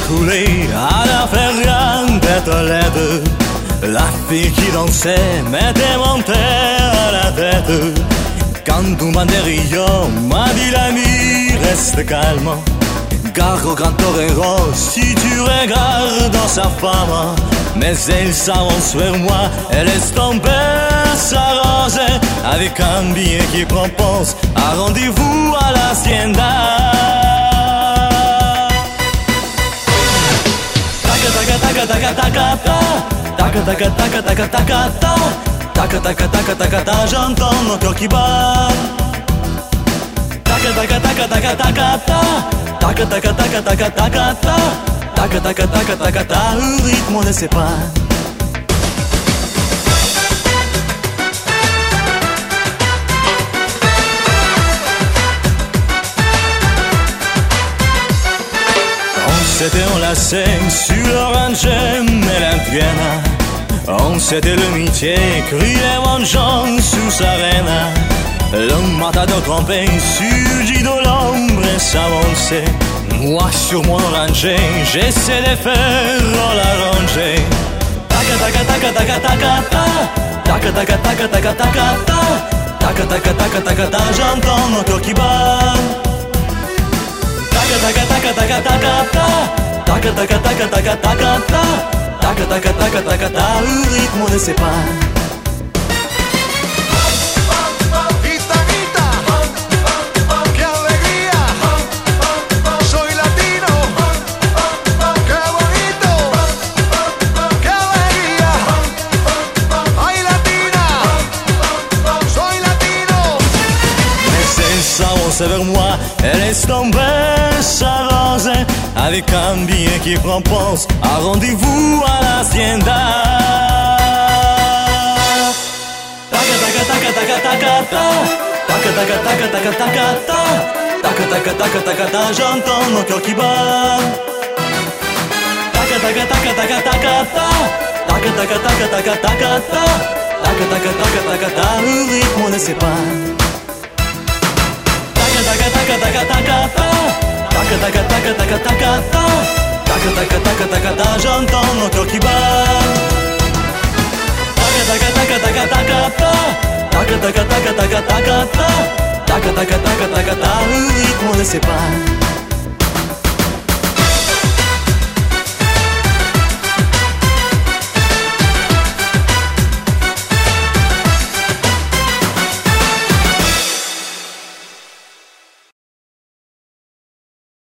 coulé à la Ferriane de Tolède. La fille qui dansait mettait mon terre à la tête. Quand tout banderillo m'a dit l'ami, reste calme. Car au grand torero, si tu regardes dans sa femme, mais elle s'avance vers moi, elle laisse tomber sa rose, avec un billet qui propose un rendez-vous à l'hacienda. Taca taca taca taca taca taca taca taca taca taca taca taca taca taca taca, j'entends mon cœur qui bat. Taca taca taca taca taca taca taca taca taca taca taca taca taca taca taca, le rythme on ne sait pas. On s'était enlacé sur l'orange et l'Indiana. On s'était le métier, criait vengeance sous sa reine. L'homme matador trompé sur Gido, l'ombre s'avançait. Moi sur mon ranger, j'essaie de faire la rangée. Taca taca taca taca taca taca taca taca taca taca taca taca taca taca taca, j'entends mon cœur qui bat. Taca taca taca taca taca taca taca taca taca taca taca taca taca taca taca, le rythme on ne sait pas. Vers moi, elle laisse tomber sa rose, avec un billet qui propose un rendez-vous à l'hacienda. Taca taca taca taca taca taca taca taca taca taca taca taca taca taca taca, j'entends mon cœur qui bat. Taca taca taca taca taca taca taca taca taca taca taca taca taca taca taca, le rythme on ne sait pas. Taca taca taca taca taca taca taca taca taca taca taca taca taca taca, j'entends mon cœur qui bat. Taca taca taca taca taca taca taca taca taca taca taca taca taca taca taca taca, le rythme on ne sait pas.